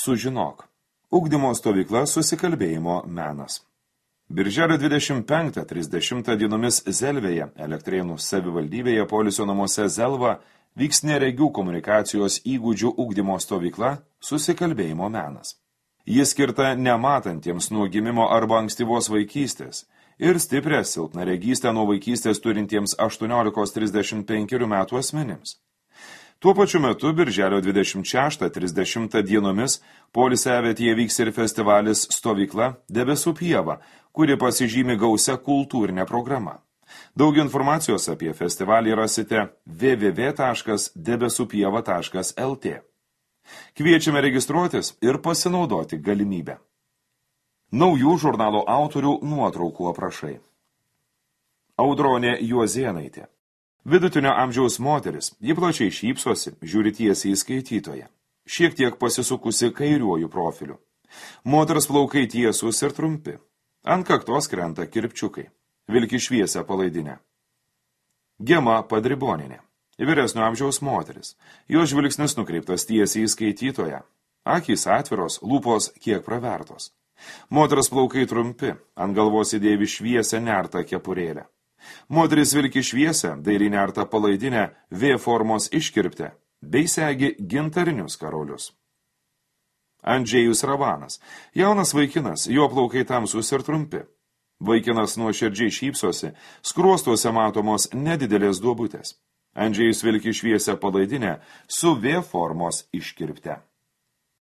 Sužinok. Ugdymo stovykla susikalbėjimo menas. Birželio 25-30 dienomis Zelvėje, Elektrėnų savivaldybėje poilsio namuose Zelva, vyks neregių komunikacijos įgūdžių ugdymo stovykla susikalbėjimo menas. Ji skirta nematantiems nuo gimimo arba ankstyvos vaikystės ir stiprią silpnaregystę nuo vaikystės turintiems 18-35 metų asmenims. Tuo pačiu metu, birželio 26-30 dienomis, poilsiavietėje vyks ir festivalis stovykla Debesų pieva, kuri pasižymi gausia kultūrinė programa. Daug informacijos apie festivalį rasite www.debesupieva.lt. Kviečiame registruotis ir pasinaudoti galimybę. Naujų žurnalo autorių nuotraukų aprašai. Audronė Juozėnaitė. Vidutinio amžiaus moteris, ji plačiai šypsosi, žiūri tiesiai į skaitytoją. Šiek tiek pasisukusi kairiuoju profiliu. Moters plaukai tiesūs ir trumpi. Ant kaktos krenta kirpčiukai. Vilki šviesią palaidinę. Gema Padriboninė. Vyresnio amžiaus moteris. Jo žvilgsnis nukreiptas tiesiai į skaitytoją. Akys atviros, lūpos kiek pravertos. Moters plaukai trumpi, ant galvos įdėvi šviesią nertą kepurėlę. Moteris vilki šviesią, dailiai nertą palaidinę, V formos iškirptę, bei segi gintarinius karolius. Andžėjus Ravanas. Jaunas vaikinas, jo plaukai tamsūs ir trumpi. Vaikinas nuoširdžiai šypsosi, skruostuose matomos nedidelės duobutės. Andžėjus vilki šviesią palaidinę su V formos iškirpte.